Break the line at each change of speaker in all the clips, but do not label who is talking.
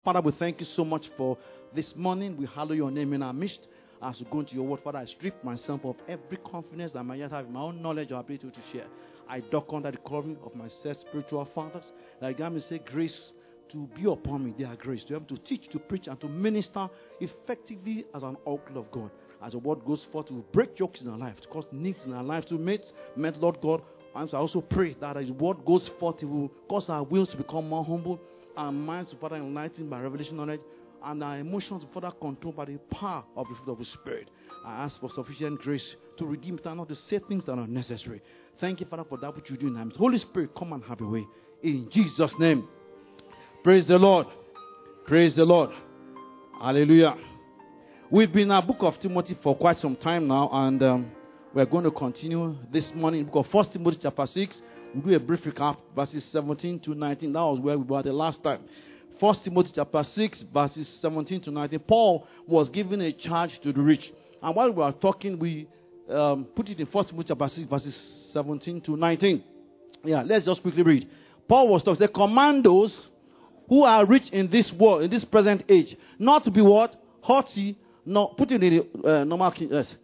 Father, we thank you so much for this morning. We hallow your name in our midst. As we go into your word, Father, I strip myself of every confidence that I might have in my own knowledge or ability to share. I dock under the covering of my said spiritual fathers. That God may say grace to be upon me. Their grace to be able to teach, to preach, and to minister effectively as an oracle of God. As the word goes forth, to break yokes in our life, to cause needs in our life, to meet Lord God. And so I also pray that as the word goes forth, it will cause our wills to become more humble, our minds to further enlightened by revelation knowledge, and our emotions to further controlled by the power of the fruit of the Spirit. I ask for sufficient grace to redeem time, not to say things that are necessary. Thank you, Father, for that which you do in time. Holy Spirit, come and have your way. In Jesus' name. Praise the Lord. Praise the Lord. Hallelujah. We've been in our book of Timothy for quite some time now, and we're going to continue this morning in the book of 1 Timothy chapter 6. We'll do a brief recap, verses 17 to 19. That was where we were the last time. 1 Timothy chapter 6, verses 17 to 19. Paul was given a charge to the rich. And while we were talking, we put it in 1 Timothy chapter 6, verses 17 to 19. Yeah, let's just quickly read. Paul was talking, command those who are rich in this world, in this present age, not to be what? Haughty, not put it in the normal king. Let's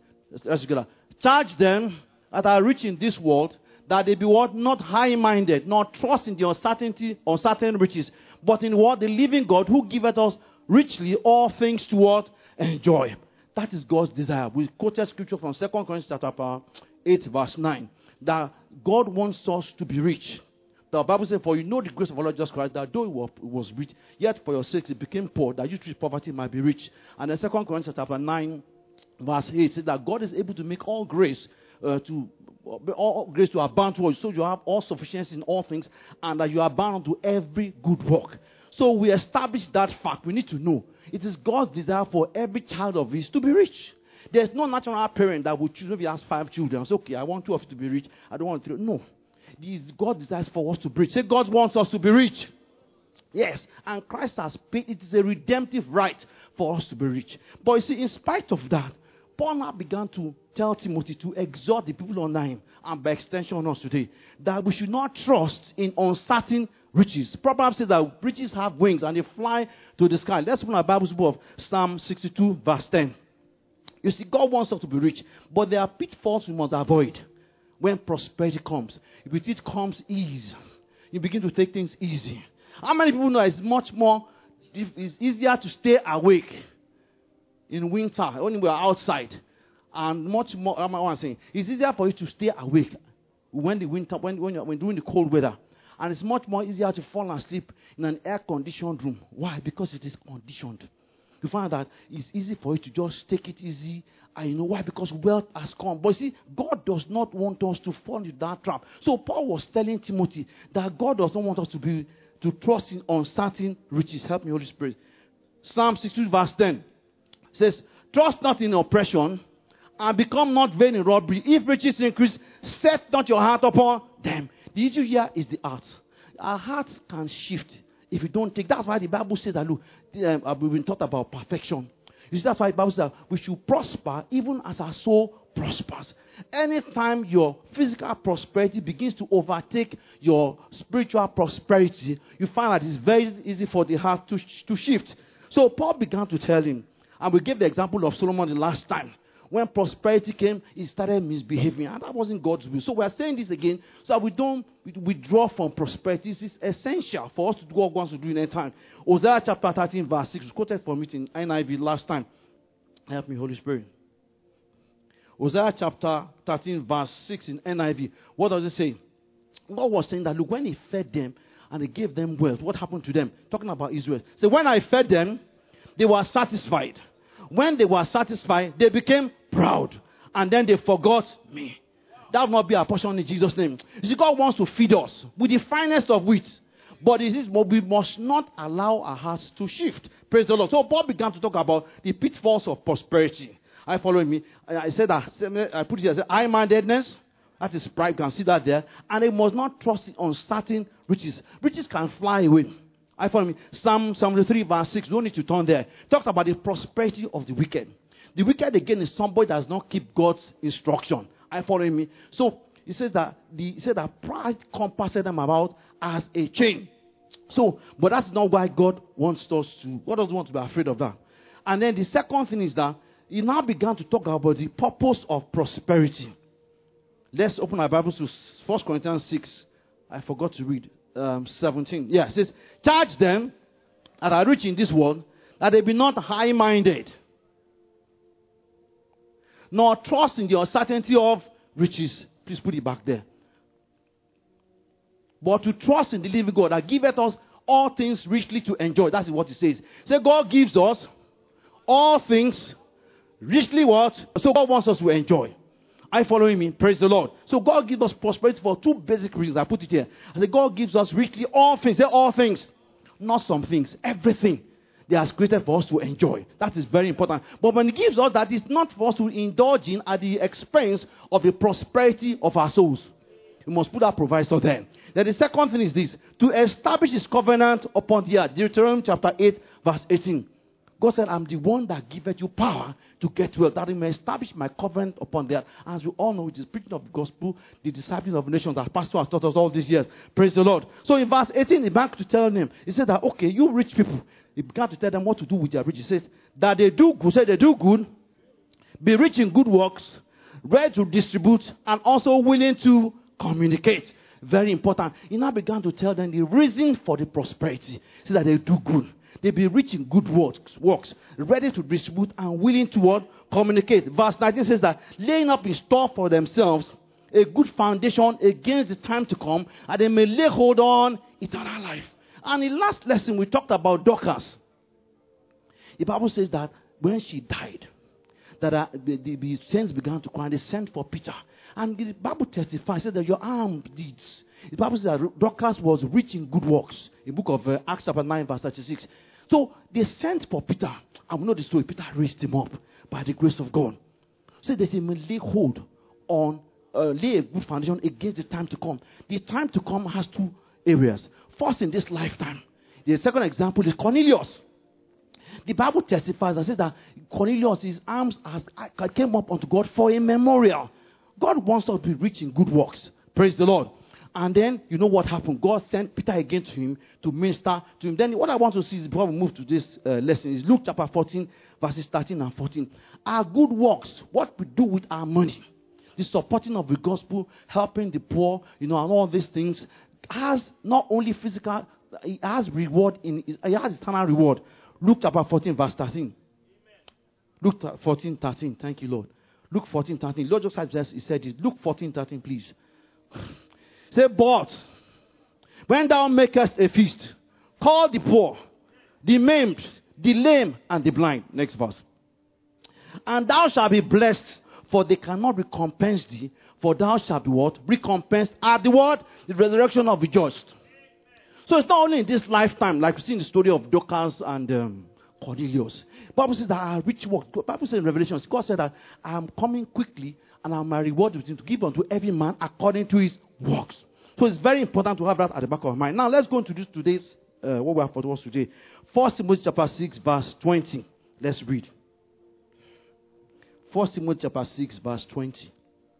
charge them that are rich in this world, that they be what? Not high-minded, not trust in the uncertain riches, but in what? The living God who giveth us richly all things to what? Enjoy. That is God's desire. We quoted scripture from 2 Corinthians chapter 8, verse 9, that God wants us to be rich. The Bible says, for you know the grace of our Lord Jesus Christ, that though he was rich, yet for your sakes he became poor, that you through poverty might be rich. And then 2 Corinthians chapter 9, verse 8 says that God is able to make all grace to abound towards you, so you have all sufficiency in all things, and that you are bound to every good work. So we establish that fact. We need to know it is God's desire for every child of his to be rich. There's no natural parent that would choose, if he has 5 children, say, okay, I want 2 of you to be rich, I don't want 3. No. God desires for us to be rich. Say, God wants us to be rich. Yes. And Christ has paid. It is a redemptive right for us to be rich. But you see, in spite of that, Paul now began to tell Timothy to exhort the people under him, and by extension on us today, that we should not trust in uncertain riches. Proverbs says that riches have wings and they fly to the sky. Let's open our Bible's book of Psalm 62, verse 10. You see, God wants us to be rich, but there are pitfalls we must avoid. When prosperity comes, if it comes easy, you begin to take things easy. How many people know it's easier to stay awake in winter when we are outside, and much more? I'm saying it's easier for you to stay awake when during the cold weather, and it's much more easier to fall asleep in an air-conditioned room. Why? Because it is conditioned. You find that it's easy for you to just take it easy. And you know why? Because wealth has come. But see, God does not want us to fall into that trap. So Paul was telling Timothy that God does not want us to trust in uncertain riches. Help me, Holy Spirit. Psalm 62 verse 10 says, trust not in oppression, and become not vain in robbery. If riches increase, set not your heart upon them. The issue here is the heart. Our hearts can shift if you don't take. That's why the Bible says that, look, we've been taught about perfection. You see, that's why the Bible says that we should prosper even as our soul prospers. Anytime your physical prosperity begins to overtake your spiritual prosperity, you find that it's very easy for the heart to shift. So Paul began to tell him, and we gave the example of Solomon the last time. When prosperity came, he started misbehaving, and that wasn't God's will. So we are saying this again so that we don't withdraw from prosperity. This is essential for us to do what God wants to do in any time. Hosea chapter 13, verse 6, we quoted from it in NIV last time. Help me, Holy Spirit. Hosea chapter 13, verse 6 in NIV. What does it say? God was saying that, look, when he fed them and he gave them wealth, what happened to them? Talking about Israel. So when I fed them, they were satisfied. When they were satisfied, they became proud. And then they forgot me. That will not be our portion in Jesus' name. You see, God wants to feed us with the finest of wheat. But we must not allow our hearts to shift. Praise the Lord. So Paul began to talk about the pitfalls of prosperity. Are you following me? I said that. I put it here. I said, high-mindedness. That is pride. You can see that there. And they must not trust in uncertain riches. Riches can fly away. I follow me. Psalm 73 verse 6. We don't need to turn there. Talks about the prosperity of the wicked. The wicked again is somebody that does not keep God's instruction. Are you following me? So he said that pride compasses them about as a chain. So, but that's not why God wants us to. God doesn't want to be afraid of that. And then the second thing is that he now began to talk about the purpose of prosperity. Let's open our Bibles to 1 Corinthians 6. I forgot to read 17. Yeah, it says, charge them that are rich in this world, that they be not high-minded, nor trust in the uncertainty of riches. Please put it back there. But to trust in the living God that giveth us all things richly to enjoy. That's what it says. Say God gives us all things richly what? So God wants us to enjoy. Are you following me? Praise the Lord. So God gives us prosperity for two basic reasons. I put it here. I say God gives us richly all things. Say all things. Not some things. Everything. They are created for us to enjoy. That is very important. But when He gives us that, it's not for us to indulge in at the expense of the prosperity of our souls. We must put that proviso there. Then the second thing is this: to establish His covenant upon the earth. Deuteronomy chapter 8, verse 18. God said, I'm the one that giveth you power to get wealth, that He may establish my covenant upon the earth. As we all know, it is preaching of the gospel, the disciples of the nations that Pastor has taught us all these years. Praise the Lord. So in verse 18, he began to tell them, he said that, okay, you rich people, he began to tell them what to do with their riches. He says that they do good, say they do good, be rich in good works, ready to distribute, and also willing to communicate. Very important. He now began to tell them the reason for the prosperity. He said that they do good. They be rich in good works, ready to distribute and willing to what? Communicate. Verse 19 says that laying up in store for themselves a good foundation against the time to come, and they may lay hold on eternal life. And in last lesson we talked about Dorcas. The Bible says that when she died, that the saints began to cry, and they sent for Peter. And the Bible testifies, says that your arm deeds. The Bible says that Dorcas was rich in good works. In the book of Acts chapter 9, verse 36. So they sent for Peter. And we know the story. Peter raised him up by the grace of God. So they say, lay hold on, lay a good foundation against the time to come. The time to come has two areas. First, in this lifetime. The second example is Cornelius. The Bible testifies and says that Cornelius, his arms came up unto God for a memorial. God wants us to be rich in good works. Praise the Lord. And then, you know what happened? God sent Peter again to him to minister to him. Then what I want to see is, before we move to this lesson, is Luke chapter 14, verses 13 and 14. Our good works, what we do with our money, the supporting of the gospel, helping the poor, and all these things, has not only physical, it has reward, it has eternal reward. Luke chapter 14, verse 13. Luke 14, 13. Thank you, Lord. Luke 14, 13. Lord just he said this. Luke 14, 13, please. Say, but when thou makest a feast, call the poor, the maimed, the lame, and the blind. Next verse. And thou shalt be blessed, for they cannot recompense thee, for thou shalt be what? Recompensed at the what? The resurrection of the just. So it's not only in this lifetime, like we see in the story of Dorcas and Cornelius. The Bible says that our rich work. The Bible says in Revelation, God said that I am coming quickly, and I am my reward with him to give unto every man according to his works. So it's very important to have that at the back of our mind. Now let's go into today's what we have for us today. 1 Timothy chapter 6, verse 20. Let's read. 1 Timothy chapter 6, verse 20.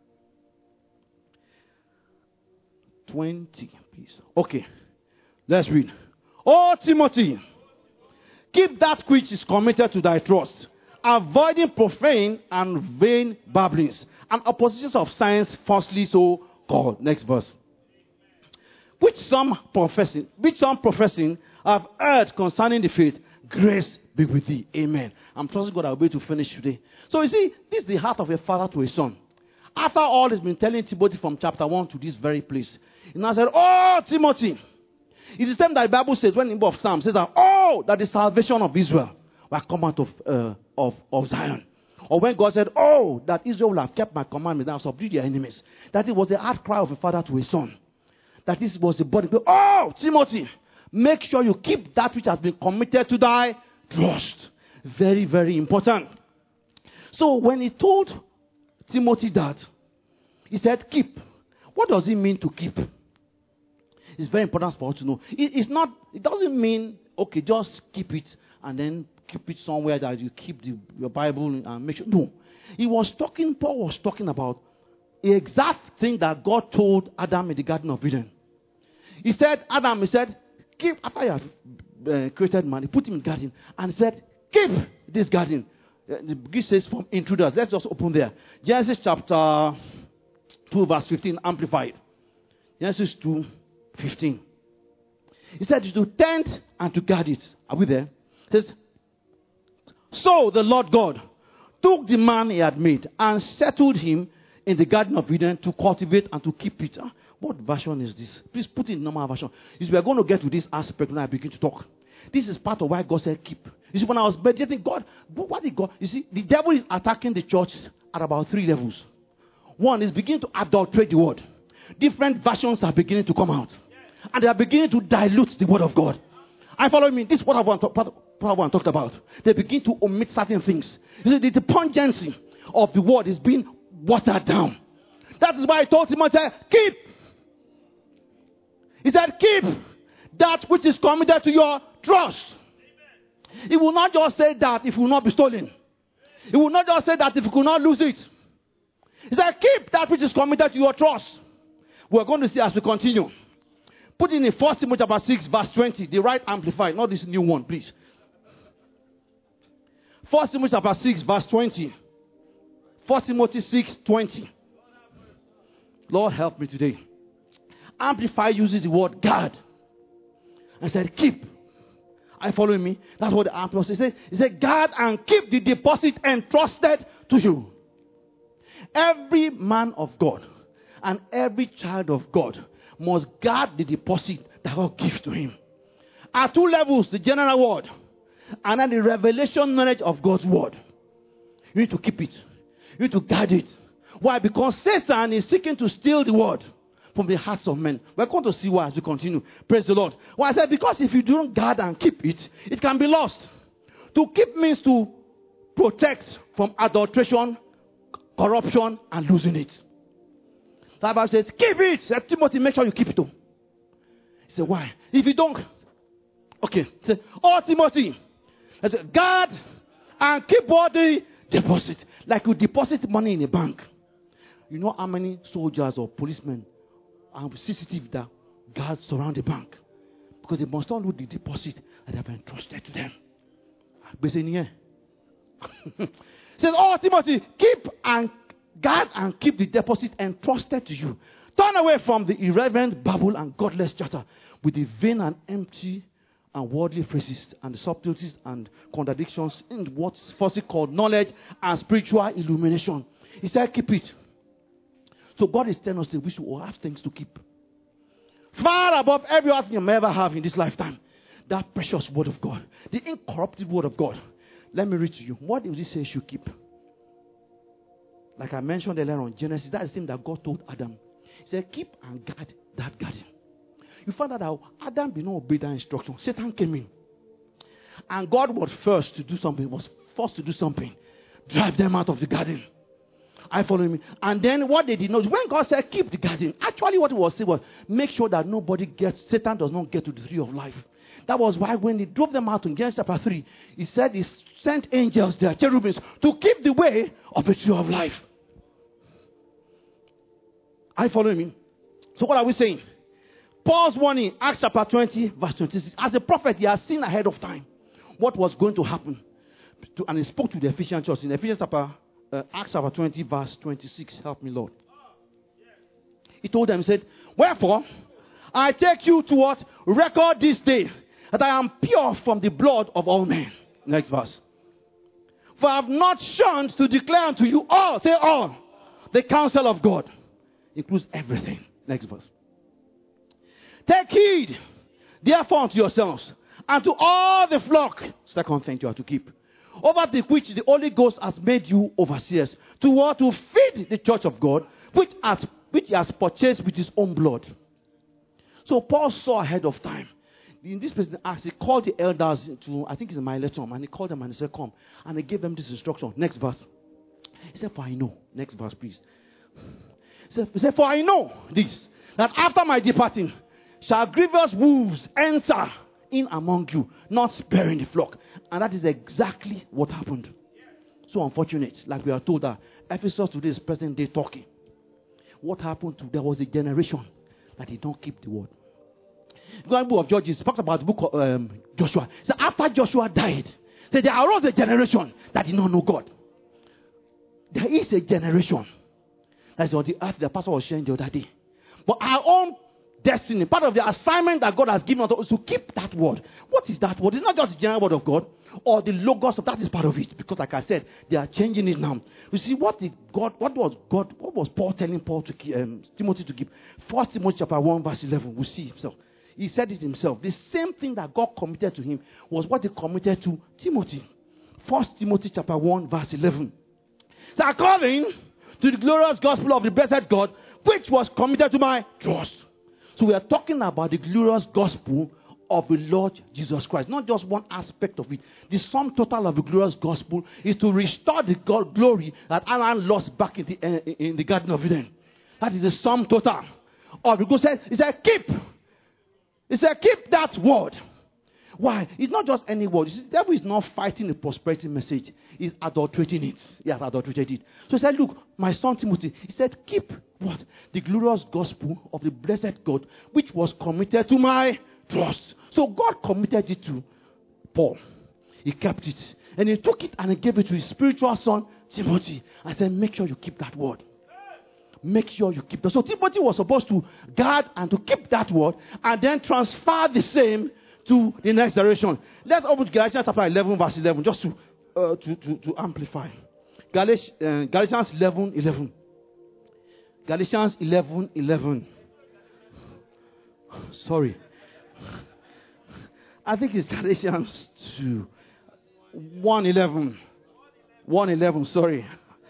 20, please. Okay. Let's read. Oh, Timothy, keep that which is committed to thy trust, avoiding profane and vain babblings, and oppositions of science falsely so called. Next verse. Which some professing have heard concerning the faith. Grace be with thee. Amen. I'm trusting God I'll be able to finish today. So you see, this is the heart of a father to a son. After all he's been telling Timothy from chapter 1 to this very place, he now said, oh, Timothy. It's the same that the Bible says when in the book of Psalms says that, oh, that the salvation of Israel will come out of Zion. Or when God said, oh, that Israel will have kept my commandments and subdued their enemies. That it was the heart cry of a father to a son. That this was the body. Oh, Timothy, make sure you keep that which has been committed to thy trust. Very, very important. So when he told Timothy that, he said, keep. What does it mean to keep? It's very important for us to know. It doesn't mean, okay, just keep it and then keep it somewhere that you keep your Bible and make sure. No. Paul was talking about the exact thing that God told Adam in the Garden of Eden. He said, Adam, keep, after you have created man, he put him in garden and said, keep this garden. The Greek says from intruders. Let's just open there. Genesis chapter 2, verse 15, amplified. Genesis 2, 15. He said to tend and to guard it. Are we there? It says, so the Lord God took the man he had made and settled him in the Garden of Eden to cultivate and to keep it. What version is this? Please put in normal version. We are going to get to this aspect when I begin to talk. This is part of why God said keep. You see, when I was meditating, God, what did God? You see, the devil is attacking the church at about 3 levels. One is beginning to adulterate the word. Different versions are beginning to come out. And they are beginning to dilute the word of God. I follow me. This is what I want talked about. They begin to omit certain things. You see, the pungency of the word is being watered down. That is why I told Timothy, keep. He said, keep that which is committed to your trust. He will not just say that if it will not be stolen. He will not just say that if you could not lose it. He said, keep that which is committed to your trust. We're going to see as we continue. Put in 1 Timothy chapter 6, verse 20. The right amplified, not this new one, please. 1 Timothy chapter 6, verse 20. 1 Timothy 6, 20. Lord, help me today. Amplify uses the word guard. I said, keep. Are you following me? That's what the Amplify says. He said, guard and keep the deposit entrusted to you. Every man of God and every child of God must guard the deposit that God gives to him. At 2 levels, the general word and then the revelation knowledge of God's word. You need to keep it. You need to guard it. Why? Because Satan is seeking to steal the word from the hearts of men. We're going to see why as we continue. Praise the Lord. Well, I said, because if you don't guard and keep it, it can be lost. To keep means to protect from adulteration, corruption, and losing it. The Bible says, keep it. Said, Timothy, make sure you keep it. He said, why? If you don't, okay. He said, oh, Timothy, I said, guard and keep what the deposit. Like you deposit money in a bank. You know how many soldiers or policemen and CCTV that guards surround the bank? Because they must not lose the deposit that have been entrusted to them. Says, oh, Timothy, keep and guard and keep the deposit entrusted to you. Turn away from the irreverent babble and godless chatter with the vain and empty and worldly phrases and the subtleties and contradictions in what's falsely called knowledge and spiritual illumination. He said, keep it. So God is telling us that we should all have things to keep. Far above every other thing you may ever have in this lifetime. That precious word of God. The incorruptible word of God. Let me read to you. What did he say you should keep? Like I mentioned earlier on Genesis, that is the thing that God told Adam. He said, keep and guard that garden. You find out that Adam did not obey that instruction. Satan came in. And God was forced to do something. Drive them out of the garden. I follow me. And then what they did not, when God said keep the garden, actually what he was saying was make sure that Satan does not get to the tree of life. That was why when he drove them out in Genesis chapter 3, he said he sent angels there, cherubims, to keep the way of the tree of life. Are you following me? So what are we saying? Paul's warning, Acts chapter 20, verse 26. As a prophet, he has seen ahead of time what was going to happen. And he spoke to the Ephesian church in Ephesians chapter, Acts chapter 20, verse 26. Help me, Lord. He told them, he said, wherefore, I take you to what? Record this day that I am pure from the blood of all men. Next verse. For I have not shunned to declare unto you all, say all, the counsel of God. Includes everything. Next verse. Take heed, therefore, unto yourselves, and to all the flock, second thing you have to keep, over the which the Holy Ghost has made you overseers, to feed the church of God, which he has purchased with his own blood. So Paul saw ahead of time. In this place, he called the elders to, I think it's in my letter, and he called them and he said, come. And he gave them this instruction. Next verse. He said, for I know. Next verse, please. He said, for I know this, that after my departing, shall grievous wolves enter in among you, not sparing the flock. And that is exactly what happened. So unfortunate, like we are told that Ephesus today is present day Turkey. What happened there was a generation that did not keep the word. The book of Judges talks about the book of Joshua. So after Joshua died, so there arose a generation that did not know God. There is a generation. That's what the earth the pastor was sharing the other day. But our own destiny, part of the assignment that God has given us is to keep that word. What is that word? It's not just the general word of God or the logos of that is part of it. Because like I said, they are changing it now. You see, what was Paul telling Timothy to give? 1 Timothy chapter 1 verse 11. We see himself. He said it himself. The same thing that God committed to him was what he committed to Timothy. 1 Timothy chapter 1 verse 11. So according to the glorious gospel of the blessed God, which was committed to my trust. So we are talking about the glorious gospel of the Lord Jesus Christ. Not just one aspect of it. The sum total of the glorious gospel is to restore the glory that Adam lost back in the Garden of Eden. That is the sum total of the gospel. He said, keep. He said, keep that word. Why? It's not just any word. You see, the devil is not fighting the prosperity message. He's adulterating it. He has adulterated it. So he said, look, my son Timothy, he said, keep what? The glorious gospel of the blessed God, which was committed to my trust. So God committed it to Paul. He kept it. And he took it and he gave it to his spiritual son, Timothy. And said, make sure you keep that word. Make sure you keep that. So Timothy was supposed to guard and to keep that word and then transfer the same to the next generation. Let's open to Galatians chapter 11 verse 11 just to amplify. Galatians 11:11. Galatians 11:11. Sorry. I think it's Galatians 1:11. 1:11, sorry.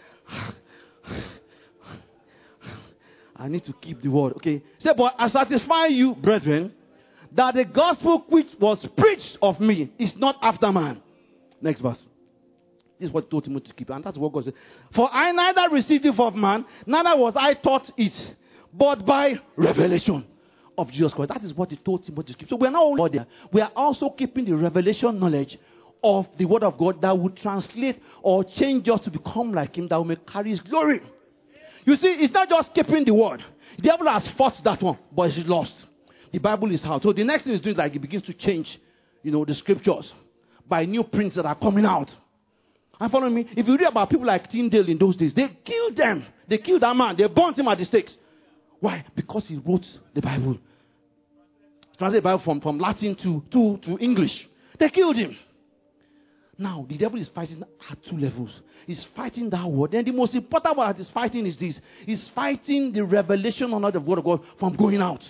I need to keep the word. Okay. Say, but I satisfy you, brethren, that the gospel which was preached of me is not after man. Next verse. This is what he told Timothy to keep. And that's what God said. For I neither received it from man, neither was I taught it, but by revelation of Jesus Christ. That is what he told Timothy to keep. So we are not only there, we are also keeping the revelation knowledge of the word of God that will translate or change us to become like him, that will carry his glory. You see, it's not just keeping the word. The devil has fought that one, but it's lost. The Bible is out. So the next thing is doing like it begins to change, the scriptures by new prints that are coming out. And follow me. If you read about people like Tyndale in those days, they killed them. They killed that man. They burnt him at the stakes. Why? Because he wrote the Bible. Translated the Bible from Latin to English. They killed him. Now, the devil is fighting at two levels. He's fighting that word. And the most important one that he's fighting is this. He's fighting the revelation on the word of God from going out.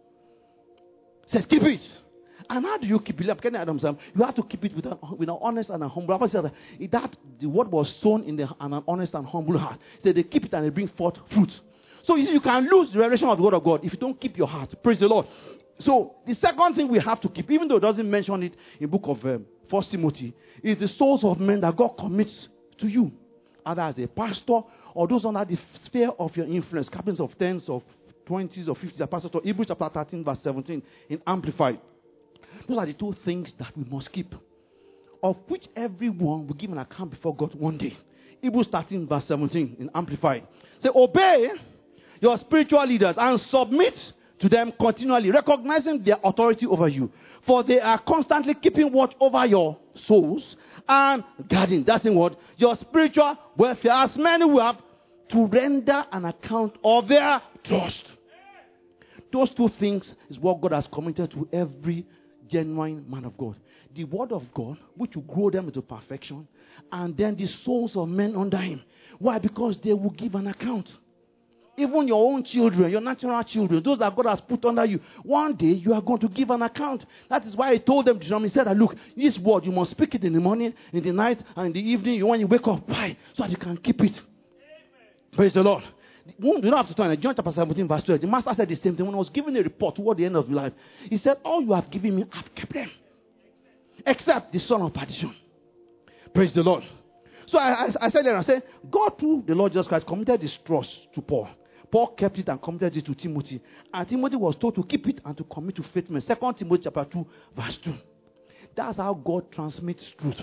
Says, keep it. And how do you keep it? Like Kenny Adams, you have to keep it with an honest and a humble heart. That the word was sown in an honest and humble heart. So they keep it and they bring forth fruit. So you see, you can lose the revelation of the word of God if you don't keep your heart. Praise the Lord. So the second thing we have to keep, even though it doesn't mention it in book of 1 Timothy, is the souls of men that God commits to you. Either as a pastor or those under the sphere of your influence, captains of 10s, of 20s, or 50s, pastor. So Hebrews chapter 13 verse 17 in Amplified. Those are the two things that we must keep, of which everyone will give an account before God one day. Hebrews 13 verse 17 in Amplified. Say, obey your spiritual leaders and submit to them continually, recognizing their authority over you. For they are constantly keeping watch over your souls and guarding, that's in what? Your spiritual welfare, as many who have to render an account of their trust. Those two things is what God has committed to every genuine man of God. The word of God, which will grow them into perfection, and then the souls of men under him. Why? Because they will give an account. Even your own children, your natural children, those that God has put under you, one day you are going to give an account. That is why I told them, he said that, look, this word, you must speak it in the morning, in the night, and in the evening, when you wake up. Why? So that you can keep it. Amen. Praise the Lord. You don't have to turn it. John chapter 17 verse 12. The master said the same thing when I was giving a report toward the end of life. He said, all you have given me, I've kept them. Except the son of perdition. Praise the Lord. So I said there, I said, God through the Lord Jesus Christ committed this trust to Paul. Paul kept it and committed it to Timothy. And Timothy was told to keep it and to commit to faithfulness. 2 Timothy chapter 2 verse 2. That's how God transmits truth.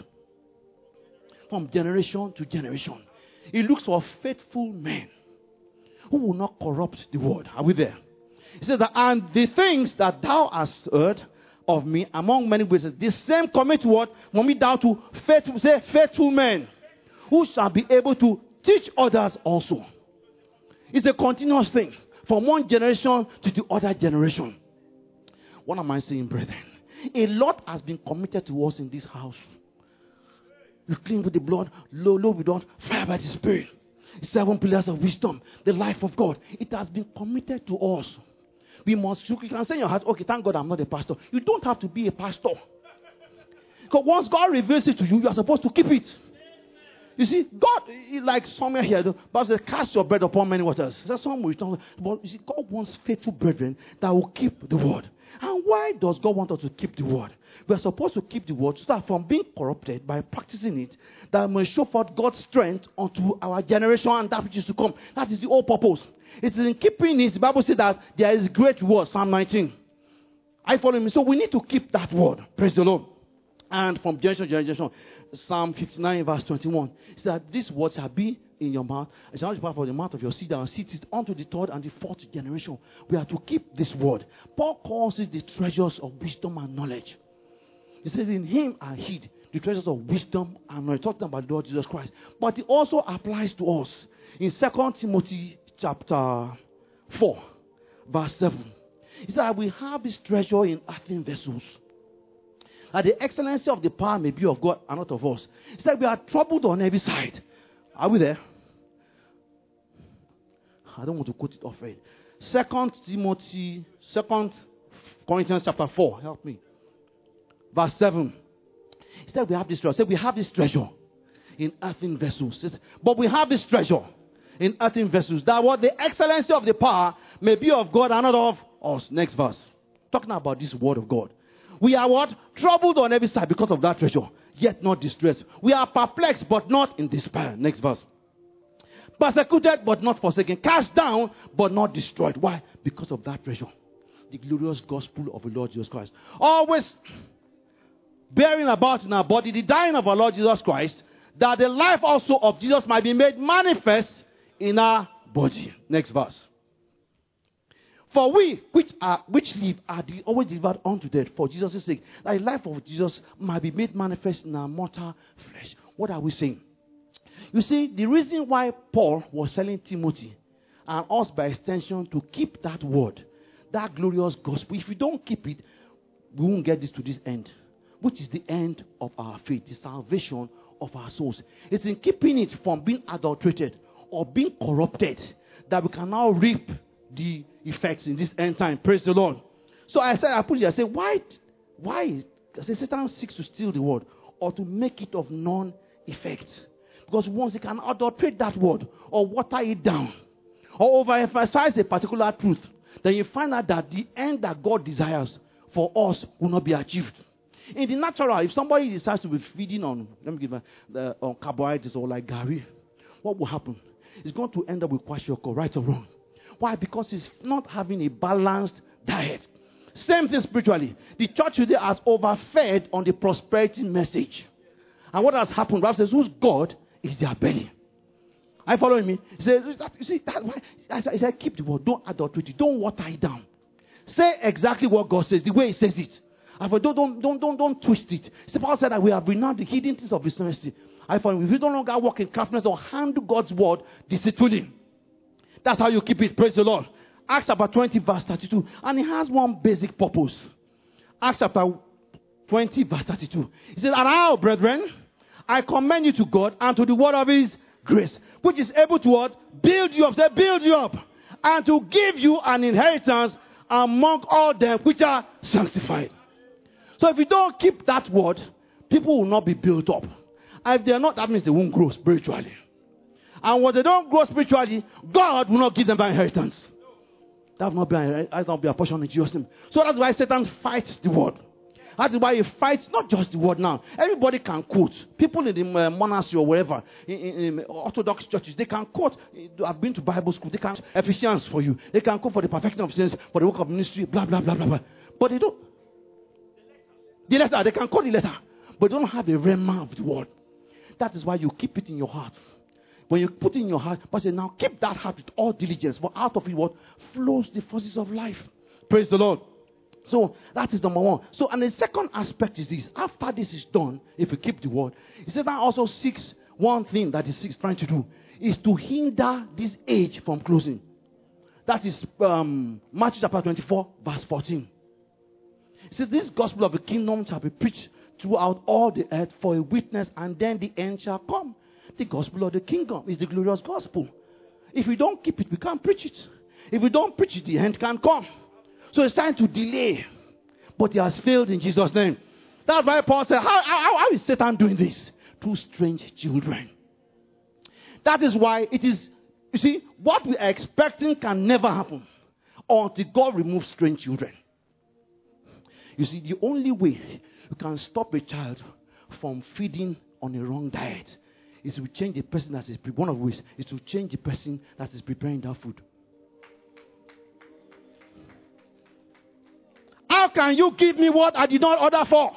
From generation to generation. He looks for faithful men who will not corrupt the word. Are we there? He says that, and the things that thou hast heard of me among many witnesses, the same commit to what? Commit thou to faithful men, who shall be able to teach others also. It's a continuous thing from one generation to the other generation. What am I saying, brethren? A lot has been committed to us in this house. We clean with the blood, low with blood, fire by the Spirit. 7 pillars of wisdom, the life of God. It has been committed to us. You can say in your heart, okay, thank God I'm not a pastor. You don't have to be a pastor. Because once God reveals it to you, you are supposed to keep it. You see, God, like somewhere here, the Bible says, cast your bread upon many waters. That's somewhere. But you see, God wants faithful brethren that will keep the word. And why does God want us to keep the word? We are supposed to keep the word so that from being corrupted by practicing it, that may show forth God's strength unto our generation and that which is to come. That is the whole purpose. It is in keeping it. The Bible says that there is great word, Psalm 19. I follow me. So we need to keep that word. Praise the Lord. And from generation to generation, Psalm 59 verse 21, it says that these words shall be in your mouth, and shall not depart from the mouth of your seed, and seed it unto the third and the fourth generation. We are to keep this word. Paul calls it the treasures of wisdom and knowledge. He says, in him are hid the treasures of wisdom and knowledge. Talking about the Lord Jesus Christ. But it also applies to us. In 2 Timothy chapter 4, verse 7, he said, we have this treasure in earthen vessels, that the excellency of the power may be of God and not of us. It's like we are troubled on every side. Are we there? I don't want to quote it off right. 2 Corinthians chapter 4. Help me. Verse 7. He said we have this treasure. Say we have this treasure in earthen vessels. But we have this treasure in earthen vessels, that what the excellency of the power may be of God and not of us. Next verse. Talking about this word of God. We are what? Troubled on every side because of that treasure, yet not distressed. We are perplexed, but not in despair. Next verse. Persecuted, but not forsaken. Cast down, but not destroyed. Why? Because of that treasure. The glorious gospel of the Lord Jesus Christ. Always bearing about in our body the dying of our Lord Jesus Christ, that the life also of Jesus might be made manifest in our body. Next verse. For we which live are always delivered unto death for Jesus' sake, that the life of Jesus might be made manifest in our mortal flesh. What are we saying? You see, the reason why Paul was telling Timothy and us by extension to keep that word, that glorious gospel, if we don't keep it, we won't get this to this end, which is the end of our faith, the salvation of our souls. It's in keeping it from being adulterated or being corrupted that we can now reap the effects in this end time. Praise the Lord. So I put it, I said, why? I said, Satan seeks to steal the word or to make it of non-effect. Because once he can adulterate that word or water it down or overemphasize a particular truth, then you find out that the end that God desires for us will not be achieved. In the natural, if somebody decides to be feeding on, on carbohydrates or like Gary, what will happen? It's going to end up with kwashiorkor, right or wrong. Why? Because he's not having a balanced diet. Same thing spiritually. The church today has overfed on the prosperity message. And what has happened? Bible says, whose God is their belly. Are you following me? He says, you see, that why? I said, keep the word. Don't adulterate it. Don't water it down. Say exactly what God says, the way he says it. Don't twist it. Paul said that we have renounced the hidden things of dishonesty. I found if you don't longer walk in craftiness or handle God's word deceitfully, that's how you keep it. Praise the Lord. Acts chapter 20 verse 32. And it has one basic purpose. Acts chapter 20 verse 32. He says, and now, brethren, I commend you to God and to the word of his grace, which is able to what? Build you up. Say, build you up. And to give you an inheritance among all them which are sanctified. So if you don't keep that word, people will not be built up. And if they are not, that means they won't grow spiritually. And when they don't grow spiritually, God will not give them that inheritance. That will not be a portion in Jesus' name. So that's why Satan fights the word. That's why he fights not just the word now. Everybody can quote. People in the monastery or wherever, in Orthodox churches, they can quote. I've been to Bible school. They can Ephesians for you. They can quote for the perfection of saints, for the work of ministry, blah, blah, blah, blah, blah. But they don't. The letter, they can quote the letter. But they don't have a rhema of the word. That is why you keep it in your heart. When you put in your heart, but say, now keep that heart with all diligence, for out of it what flows the forces of life. Praise the Lord. So that is number one. So, and the second aspect is this. After this is done, if you keep the word, he said that also seeks one thing that is trying to do is to hinder this age from closing. That is Matthew chapter 24, verse 14. He says, this gospel of the kingdom shall be preached throughout all the earth for a witness, and then the end shall come. The gospel of the kingdom is the glorious gospel. If we don't keep it, we can't preach it. If we don't preach it, the end can't come. So it's time to delay. But he has failed in Jesus' name. That's why Paul said, how is Satan doing this? Through strange children. That is why it is, you see, what we are expecting can never happen until God removes strange children. You see, the only way you can stop a child from feeding on a wrong diet is to change the person that is, one of ways is to change the person that is preparing that food. How can you give me what I did not order for?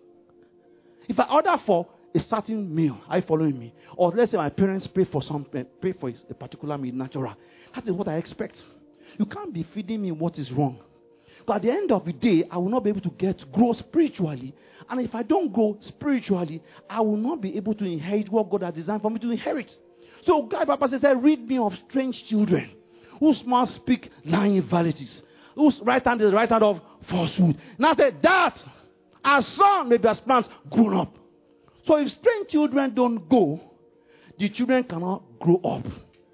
If I order for a certain meal, are you following me? Or let's say my parents pay for a particular meal, natural. That is what I expect. You can't be feeding me what is wrong. But at the end of the day, I will not be able to grow spiritually. And if I don't grow spiritually, I will not be able to inherit what God has designed for me to inherit. So Guy Papa says, read me of strange children whose mouth speak lying vanities, whose right hand is the right hand of falsehood. Now say that our son may be as plants grown up. So if strange children don't go, the children cannot grow up.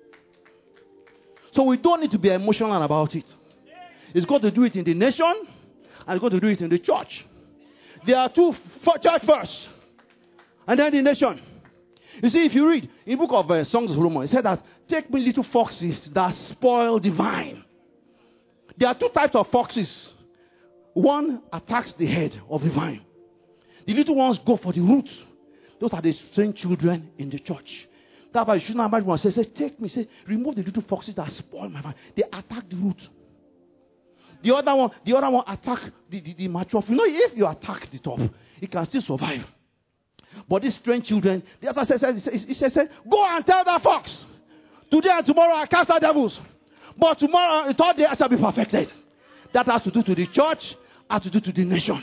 So we don't need to be emotional about it. It's got to do it in the nation, and it's got to do it in the church. There are two church first, and then the nation. You see, if you read in the book of Songs of Solomon, it said that take me little foxes that spoil the vine. There are two types of foxes. One attacks the head of the vine. The little ones go for the roots. Those are the strange children in the church. That's why you shouldn't have one say, take me, say, remove the little foxes that spoil my vine. They attack the root. The other one attack the mature. You know, if you attack the top, it can still survive. But these strange children, the other says, go and tell that fox, today and tomorrow I cast out devils. But tomorrow, the third day, I shall be perfected. That has to do to the church, has to do to the nation.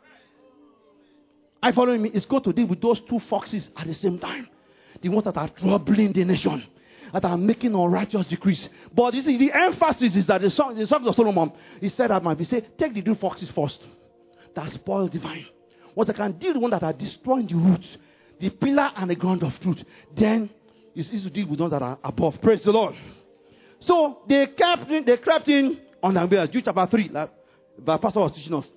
Are you following me? It's got to deal with those two foxes at the same time. The ones that are troubling the nation, that are making unrighteous decrees. But you see, the emphasis is that the Songs of Solomon, he said that might be say, take the two foxes first that spoil the vine. Once I can deal with the ones that are destroying the roots, the pillar and the ground of truth, then it's easy to deal with those that are above. Praise the Lord. So they crept in on their way. Jude chapter 3, like the pastor was teaching us.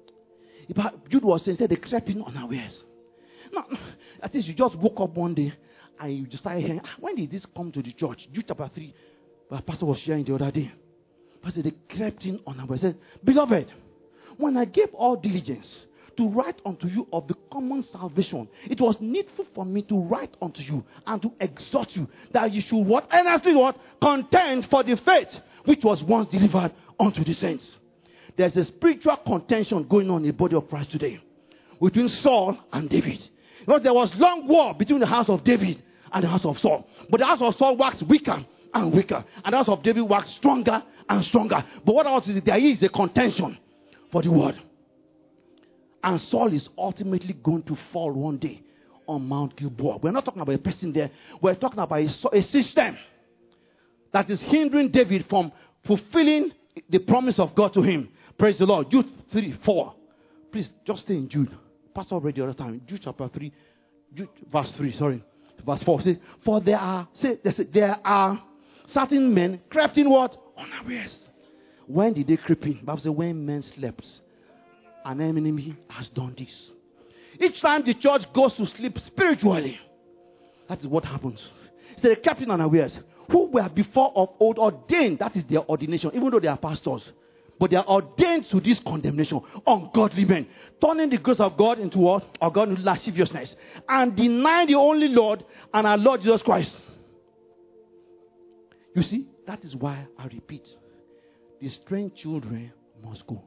Jude was saying, they crept in unawares. No, at least you just woke up one day and you just started hearing, when did this come to the church? Jude chapter 3, the pastor was sharing the other day. Pastor, they crept in unawares. Said, beloved, when I gave all diligence to write unto you of the common salvation, it was needful for me to write unto you and to exhort you that you should what? Earnestly what? Contend for the faith which was once delivered unto the saints. There's a spiritual contention going on in the body of Christ today between Saul and David. Because there was long war between the house of David and the house of Saul. But the house of Saul waxed weaker and weaker. And the house of David waxed stronger and stronger. But what else is it? There is a contention for the word. And Saul is ultimately going to fall one day on Mount Gilboa. We're not talking about a person there. We're talking about a system that is hindering David from fulfilling the promise of God to him. Praise the Lord. Jude 3:4. Please just stay in Jude. Pastor read the other time. Jude chapter 3, verse 4 says, for there are certain men crept in what? Unawares. When did they creep in? Bible says when men slept. An enemy has done this. Each time the church goes to sleep spiritually, that is what happens. So they kept in unawares. Who were before of old ordained, that is their ordination, even though they are pastors. But they are ordained to this condemnation. Ungodly men. Turning the grace of God into what? Or God into lasciviousness. And denying the only Lord and our Lord Jesus Christ. You see, that is why I repeat. The strange children must go.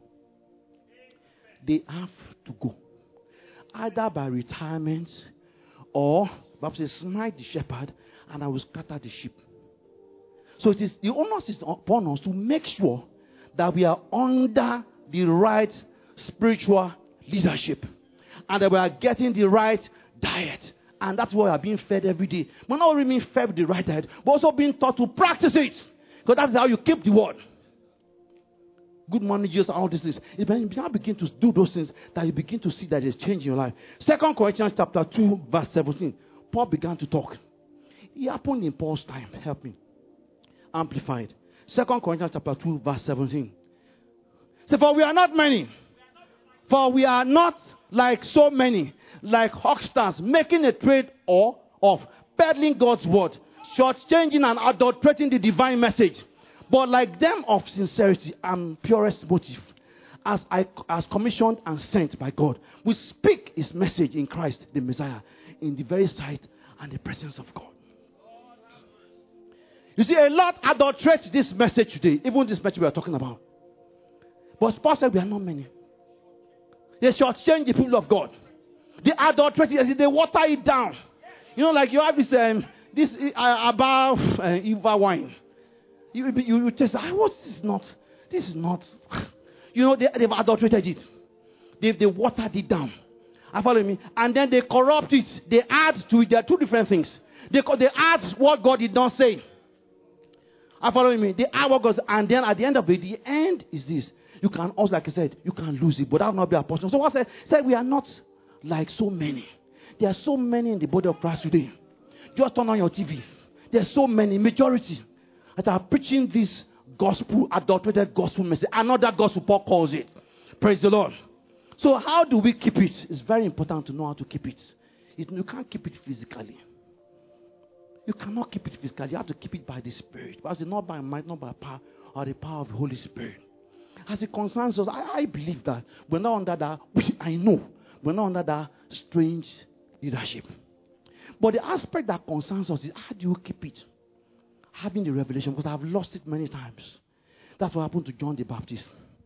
They have to go. Either by retirement or Bible says, smite the shepherd, and I will scatter the sheep. So it is the onus is upon us to make sure that we are under the right spiritual leadership, and that we are getting the right diet. And that's why we are being fed every day. We're not only being fed with the right diet, but also being taught to practice it. Because that's how you keep the word. Good morning, Jesus, all these things. If you now begin to do those things, that you begin to see that there's change in your life. 2 Corinthians chapter 2, verse 17. Paul began to talk. It happened in Paul's time. Help me. Amplified. 2 Corinthians chapter 2, verse 17. So, for we are not many. For we are not like so many, like hucksters making a trade of peddling God's word, shortchanging and adulterating the divine message. But like them of sincerity and purest motive, as commissioned and sent by God, we speak his message in Christ the Messiah, in the very sight and the presence of God. You see, a lot adulterates this message today, even this message we are talking about. But Paul said we are not many. They shortchange the people of God. They adulterate it, they water it down. You know, like you have this above Eva wine. You taste, what's this not? This is not. You know, they've adulterated it. They watered it down. I follow me? And then they corrupt it. They add to it. There are two different things. They add what God did not say. I follow me? They add what God said. And then at the end of it, the end is this. You can also, like I said, you can lose it. But that will not be a portion. So what I said, we are not like so many. There are so many in the body of Christ today. Just turn on your TV. There are so many, majority, that are preaching this gospel, adulterated gospel message. Another gospel, Paul calls it. Praise the Lord. So how do we keep it? It's very important to know how to keep it. You can't keep it physically. You cannot keep it physically. You have to keep it by the Spirit. But not by might, not by power, or the power of the Holy Spirit. As it concerns us, I believe that we're not under that, I know, we're not under that strange leadership. But the aspect that concerns us is, how do you keep it? Having the revelation, because I've lost it many times. That's what happened to John the Baptist.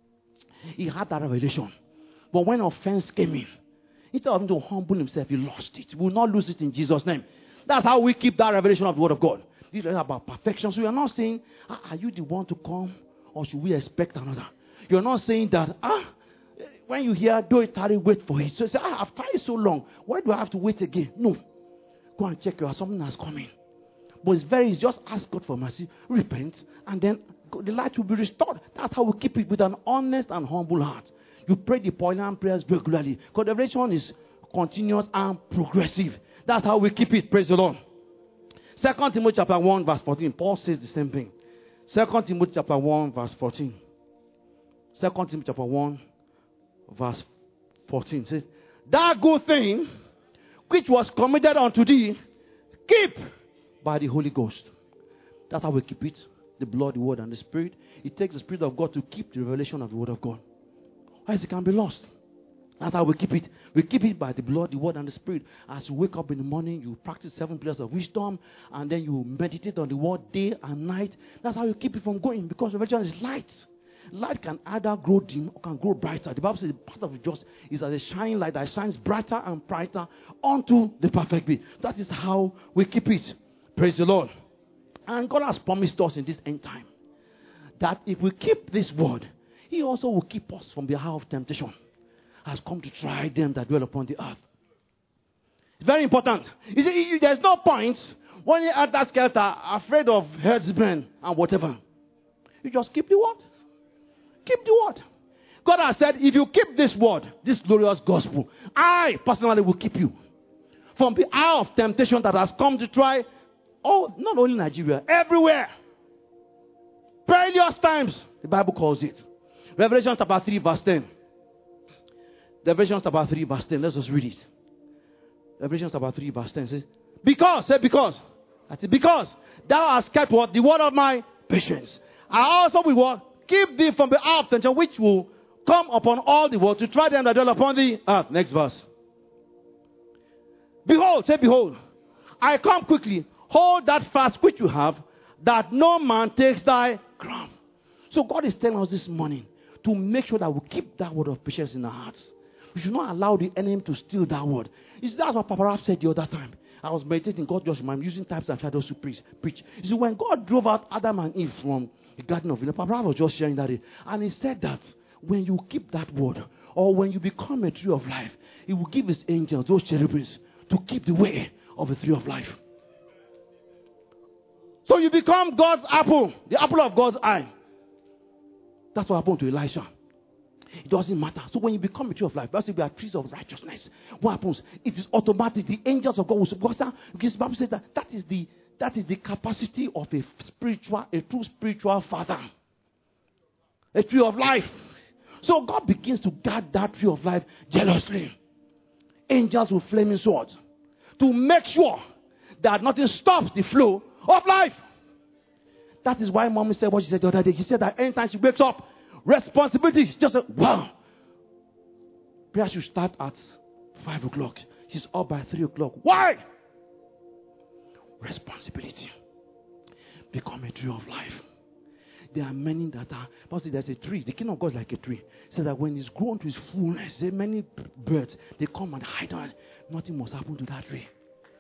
He had that revelation. But when offense came in, instead of him to humble himself, he lost it. We will not lose it in Jesus' name. That's how we keep that revelation of the Word of God. This is about perfection. So we are not saying, are you the one to come, or should we expect another? You're not saying that, when you hear, do it, tarry, wait for it. So you say, I've tried so long. Why do I have to wait again? No. Go and check something that's coming. But it's just ask God for mercy, repent, and then the light will be restored. That's how we keep it, with an honest and humble heart. You pray the poignant prayers regularly. Because the revelation is continuous and progressive. That's how we keep it. Praise the Lord. 2 Timothy chapter 1 verse 14. Paul says the same thing. 2 Timothy chapter 1 verse 14. 2 Timothy chapter 1 verse 14 says, that good thing which was committed unto thee, keep by the Holy Ghost. That's how we keep it. The blood, the word, and the Spirit. It takes the Spirit of God to keep the revelation of the Word of God. Otherwise it can be lost. That's how we keep it. We keep it by the blood, the word, and the Spirit. As you wake up in the morning, you practice 7 pillars of wisdom, and then you meditate on the word day and night. That's how you keep it from going, because revelation is light. Light can either grow dim or can grow brighter. The Bible says the path of the just is as a shining light that shines brighter and brighter unto the perfect day. That is how we keep it. Praise the Lord. And God has promised us in this end time that if we keep this word, He also will keep us from the hour of temptation. Has come to try them that dwell upon the earth. It's very important. You see, there's no point when you're at that skelter, afraid of herdsmen and whatever. You just keep the word. Keep the word. God has said, if you keep this word, this glorious gospel, I personally will keep you from the hour of temptation that has come to try, not only Nigeria, everywhere. Perilous times, the Bible calls it. Revelation chapter 3 verse 10. Revelation chapter 3 verse 10. Let's just read it. Revelation chapter 3 verse 10 says, because thou hast kept what? The word of my patience. I also will what? Keep thee from the hour of temptation which will come upon all the world to try them that dwell upon the earth. Next verse. Behold, I come quickly. Hold that fast which you have, that no man takes thy crown. So God is telling us this morning to make sure that we keep that word of patience in our hearts. We should not allow the enemy to steal that word. That's what Papa Rap said the other time. I was meditating. God just reminded me, using types and shadows to preach. You see, when God drove out Adam and Eve from the Garden of Eden, Papa was just sharing that day. And he said that when you keep that word, or when you become a tree of life, he will give his angels, those cherubims, to keep the way of the tree of life. So you become God's apple, the apple of God's eye. That's what happened to Elisha. It doesn't matter. So when you become a tree of life, basically we are trees of righteousness. What happens? It is automatic. The angels of God will support us. Because the Bible says that is the capacity of a true spiritual father. A tree of life. So God begins to guard that tree of life jealously. Angels with flaming swords. To make sure that nothing stops the flow of life. That is why Mommy said what she said the other day. She said that anytime she wakes up, responsibility. She just said, wow. Prayer should start at 5 o'clock. She's up by 3 o'clock. Why? Responsibility. Become a tree of life. There are many that are, because there's a tree. The kingdom of God is like a tree. So that when it's grown to its fullness, there are many birds. They come and hide on it. Nothing must happen to that tree.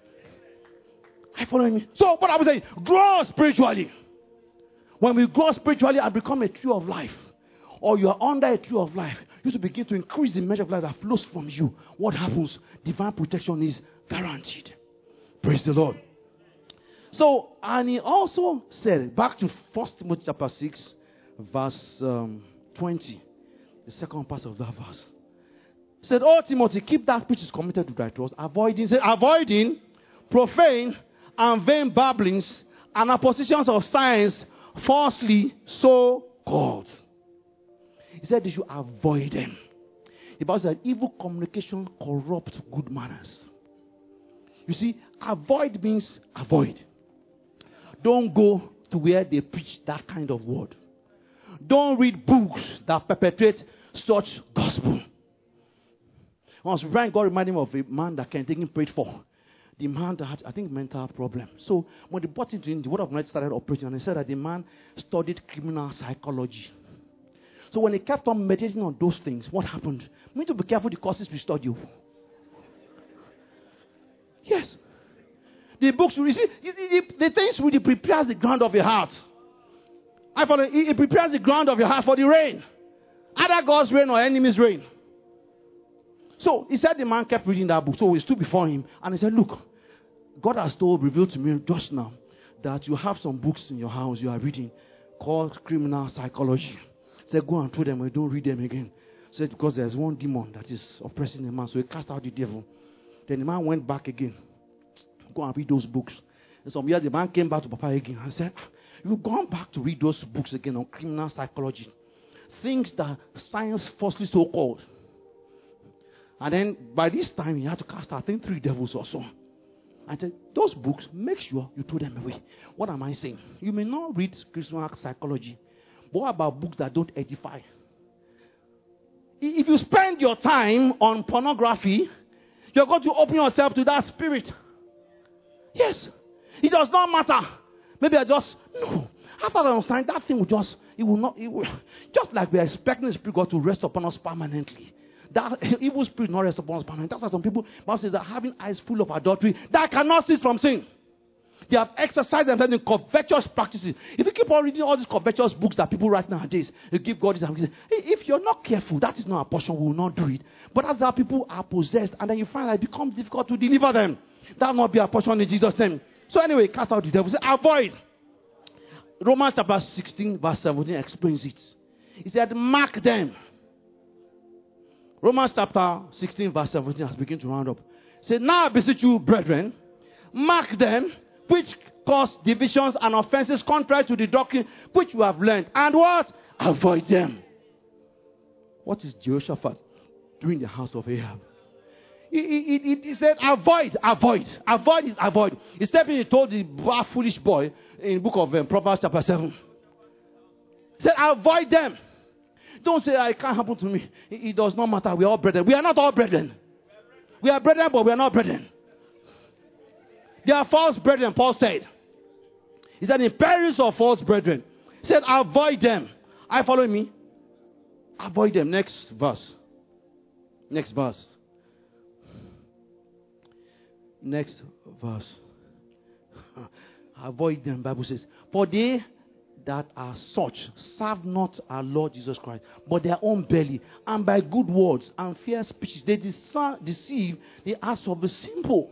Are you following me? So what I was saying, grow spiritually. When we grow spiritually and become a tree of life, or you are under a tree of life, you should begin to increase the measure of life that flows from you. What happens? Divine protection is guaranteed. Praise the Lord. So, and he also said, back to 1 Timothy chapter 6, verse 20, the second part of that verse. He said, "Oh Timothy, keep that which is committed to thy trust, avoiding profane and vain babblings and oppositions of science, falsely so called." He said you should avoid them. The Bible said evil communication corrupts good manners. You see, avoid means avoid. Don't go to where they preach that kind of word. Don't read books that perpetrate such gospel. Once Brian God reminded him of a man that Ken Hagin prayed for. The man that had, I think, mental problem. So when they brought it in, the word of knowledge started operating, and they said that the man studied criminal psychology. So when he kept on meditating on those things, what happened? We need to be careful the courses we study. Yes. The books, you see, the things really prepares the ground of your heart. It prepares the ground of your heart for the rain. Either God's rain or enemy's rain. So he said the man kept reading that book. So we stood before him and he said, "Look, God has revealed to me just now that you have some books in your house you are reading called criminal psychology." He said, "Go and throw them and don't read them again." He said, "Because there's one demon that is oppressing the man." So he cast out the devil. Then the man went back again. Go and read those books. And some years the man came back to Papa again and said, "You've gone back to read those books again on criminal psychology. Things that science falsely so called." And then by this time he had to cast out, I think, 3 devils or so. I said, "Those books, make sure you throw them away." What am I saying? You may not read criminal psychology, but what about books that don't edify? If you spend your time on pornography, you're going to open yourself to that spirit. Yes. It does not matter. Maybe no. After I understand, that thing will just like we are expecting the Spirit God to rest upon us permanently. That evil spirit not rest upon us permanently. That's why some people, Bible says that having eyes full of adultery, that cannot cease from sin. They have exercised themselves in covetous practices. If you keep on reading all these covetous books that people write nowadays, you give God this. If you're not careful, that is not a portion. We will not do it. But that's how people are possessed, and then you find that it becomes difficult to deliver them. That will not be a portion in Jesus' name. So anyway, cast out the devil. Say, avoid. Romans chapter 16, verse 17 explains it. He said, mark them. Romans chapter 16, verse 17 has begun to round up. Say, now I beseech you, brethren, mark them which cause divisions and offenses contrary to the doctrine which you have learned. And what? Avoid them. What is Jehoshaphat doing in the house of Ahab? He said, avoid. Avoid is avoid. He said, he told the foolish boy in the book of Proverbs chapter 7. He said, avoid them. Don't say, it can't happen to me. It does not matter. We are all brethren. We are not all brethren. We are brethren, but we are not brethren. There are false brethren, Paul said. He said, in perils of false brethren. He said, avoid them. Are you following me? Avoid them. Next verse. Next verse. Avoid them, Bible says. For they that are such serve not our Lord Jesus Christ, but their own belly, and by good words and fair speeches they deceive the hearts of the simple.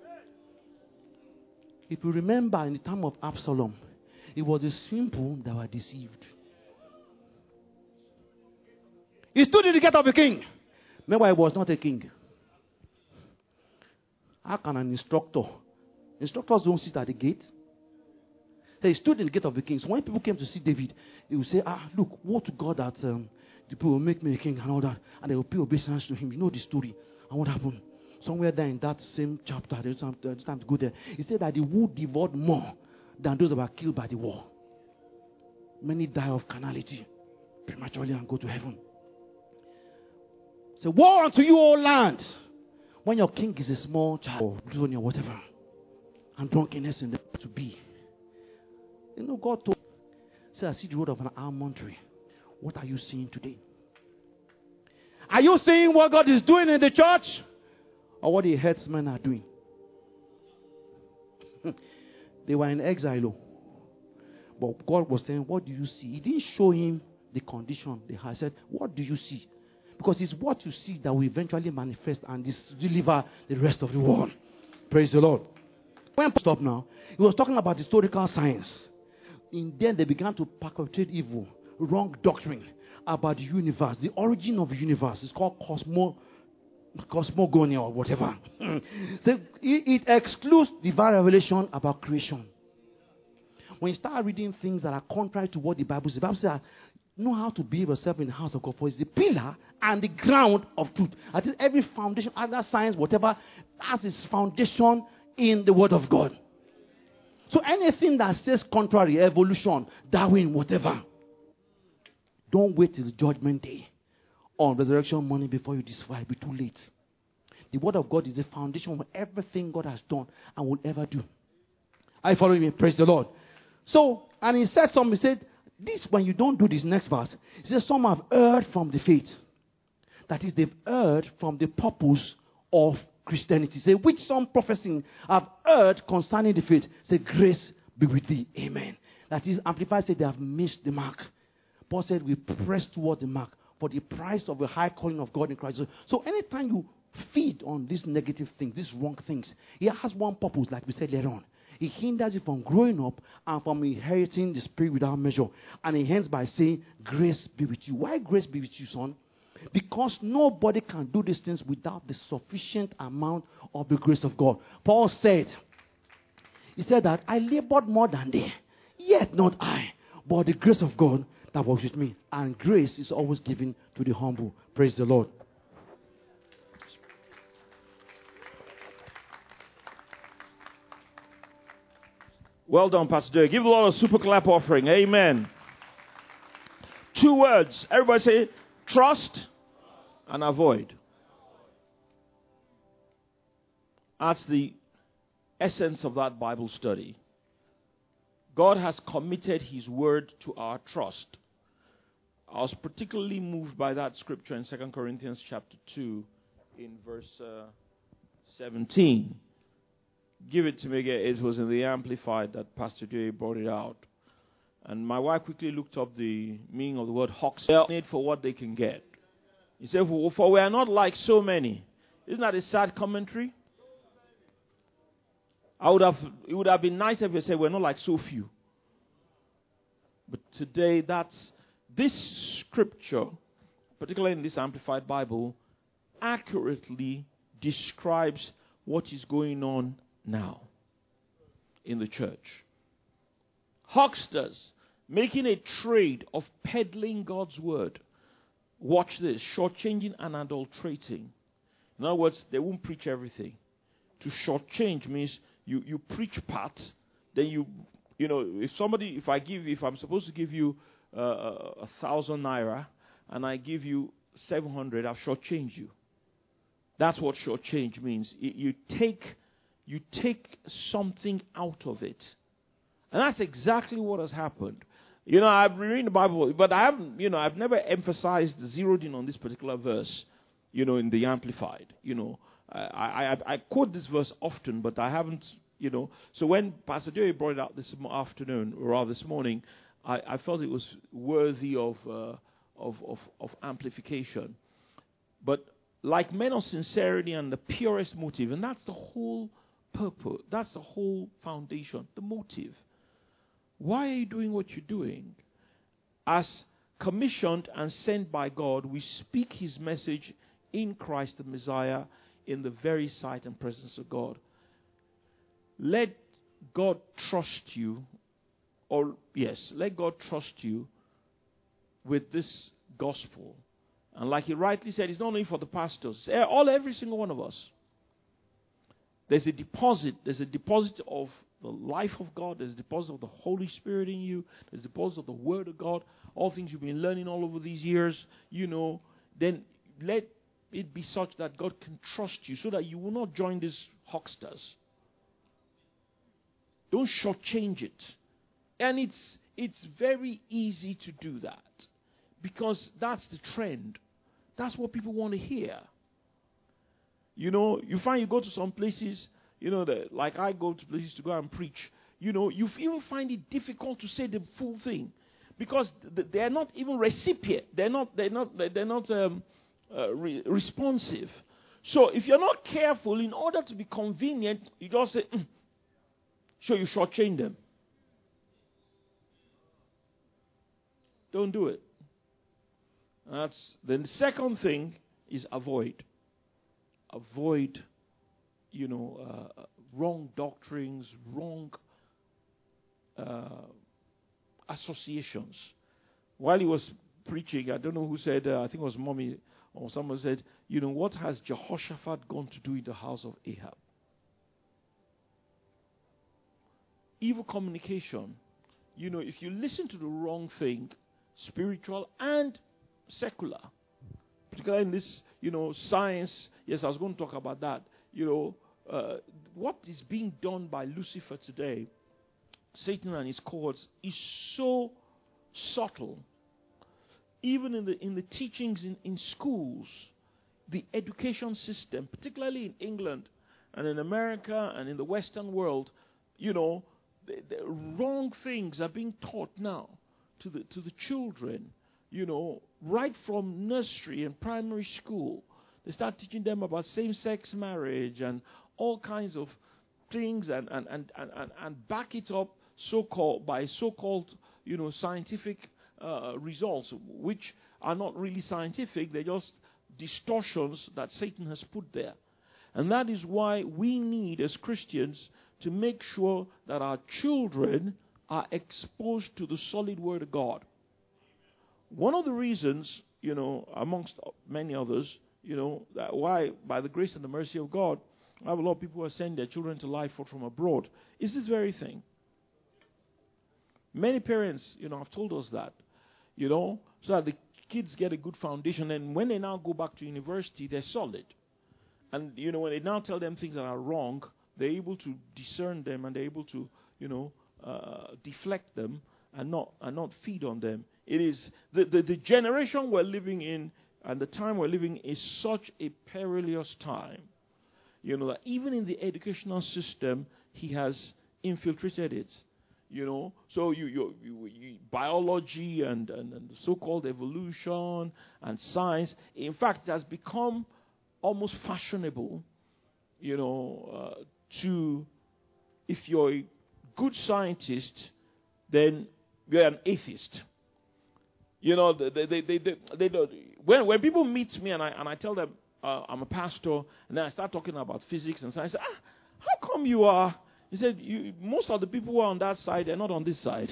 If you remember, in the time of Absalom, it was the simple that were deceived. He stood in the gate of the king. Remember, he was not a king. How can an instructors don't sit at the gate? So he stood in the gate of the king. So when people came to see David, he would say, look, woe to God that the people will make me a king and all that. And they will pay obeisance to him. You know the story. And what happened? Somewhere there in that same chapter, there's time to go there. He said that the wood devoured more than those that were killed by the war. Many die of carnality prematurely and go to heaven. So woe unto you, O land, when your king is a small child, or whatever, and drunkenness in the to be. You know, God told, say, I see the road of an almond tree. What are you seeing today? Are you seeing what God is doing in the church? Or what the headsmen are doing? They were in exile. But God was saying, what do you see? He didn't show him the condition they had. Said, what do you see? Because it's what you see that will eventually manifest and deliver the rest of the world. Praise the Lord. When stop now, he was talking about historical science. Then they began to perpetrate evil, wrong doctrine about the universe. The origin of the universe is called cosmogonia or whatever. So it excludes divine revelation about creation. When you start reading things that are contrary to what the Bible says, know how to behave yourself in the house of God, for it's the pillar and the ground of truth. I think every foundation, other science, whatever, has its foundation in the Word of God. So anything that says contrary, evolution, Darwin, whatever, don't wait till the judgment day on resurrection morning before you decide. It'll be too late. The Word of God is the foundation of everything God has done and will ever do. Are you following me? Praise the Lord. So, and he said something, he said, this, when you don't do this next verse, he says, some have erred from the faith. That is, they've erred from the purpose of Christianity. Say, which some professing have erred concerning the faith. Say, grace be with thee. Amen. That is, Amplified said they have missed the mark. Paul said, we press toward the mark for the price of the high calling of God in Christ. So anytime you feed on these negative things, these wrong things, it has one purpose, like we said later on. It hinders you from growing up and from inheriting the Spirit without measure. And it ends by saying, grace be with you. Why grace be with you, son? Because nobody can do these things without the sufficient amount of the grace of God. Paul said, he said that I labored more than they, yet not I, but the grace of God that was with me. And grace is always given to the humble. Praise the Lord.
Well done, Pastor Joe. Give the Lord a super clap offering. Amen. 2 words. Everybody say, trust and avoid. That's the essence of that Bible study. God has committed His word to our trust. I was particularly moved by that scripture in 2 Corinthians chapter 2 in verse 17. Give it to me again. It was in the Amplified that Pastor Joey brought it out. And my wife quickly looked up the meaning of the word hawks. They are made for what they can get. He said, for we are not like so many. Isn't that a sad commentary? It would have been nice if you said we're not like so few. But today, this scripture, particularly in this Amplified Bible, accurately describes what is going on now in the church. Hucksters making a trade of peddling God's word. Watch this, shortchanging and adulterating. In other words, they won't preach everything. To shortchange means you preach part, then if I'm supposed to give you 1,000 naira and I give you 700, I've shortchanged you. That's what shortchange means. You take something out of it. And that's exactly what has happened. I've been reading the Bible, but I've never emphasized, zeroed in on this particular verse, in the Amplified. I quote this verse often, but I haven't, So when Pastor Joey brought it out this afternoon, or rather this morning, I felt it was worthy of amplification. But like men of sincerity and the purest motive, and that's the whole purpose, that's the whole foundation, the motive. Why are you doing what you're doing? As commissioned and sent by God, we speak his message in Christ the Messiah in the very sight and presence of God. Let God trust you, let God trust you with this gospel. And like he rightly said, it's not only for the pastors, every single one of us. There's a deposit of the life of God, there's a deposit of the Holy Spirit in you, there's a deposit of the Word of God, all things you've been learning all over these years, then let it be such that God can trust you so that you will not join these hucksters. Don't shortchange it. And it's very easy to do that because that's the trend. That's what people want to hear. You find you go to some places, like I go to places to go and preach. You even find it difficult to say the full thing because they're not even recipient. They're not responsive. So if you're not careful, in order to be convenient, you just say, so you shortchange them. Don't do it. Then the second thing is avoid. Avoid, wrong doctrines, wrong associations. While he was preaching, I don't know who said, I think it was Mommy or someone said, what has Jehoshaphat gone to do in the house of Ahab? Evil communication. If you listen to the wrong thing, spiritual and secular, particularly in this, science. Yes, I was going to talk about that. What is being done by Lucifer today, Satan and his cohorts, is so subtle. Even in the teachings in schools, the education system, particularly in England and in America and in the Western world, the wrong things are being taught now to the children. Right from nursery and primary school, they start teaching them about same-sex marriage and all kinds of things, and back it up by so-called scientific results, which are not really scientific. They're just distortions that Satan has put there. And that is why we need, as Christians, to make sure that our children are exposed to the solid Word of God. One of the reasons, amongst many others, that why, by the grace and the mercy of God, I have a lot of people who are sending their children to life from abroad, is this very thing. Many parents, have told us that, so that the kids get a good foundation, and when they now go back to university, they're solid. And, when they now tell them things that are wrong, they're able to discern them, and they're able to, deflect them and not feed on them. It is the generation we're living in and the time we're living is such a perilous time. That even in the educational system, he has infiltrated it. So you biology and the so-called evolution and science, in fact, it has become almost fashionable, to, if you're a good scientist, then you're an atheist. When people meet me and I tell them I'm a pastor, and then I start talking about physics and science, I say, how come you are? He said, most of the people who are on that side, they're not on this side.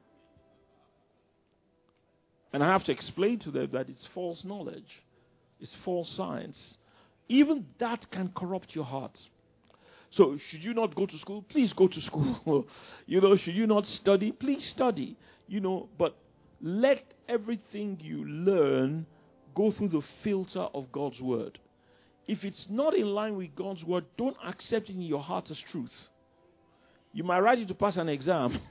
And I have to explain to them that it's false knowledge. It's false science. Even that can corrupt your heart. So should you not go to school? Please go to school. Should you not study? Please study. But let everything you learn go through the filter of God's word. If it's not in line with God's word, don't accept it in your heart as truth. You might write it to pass an exam.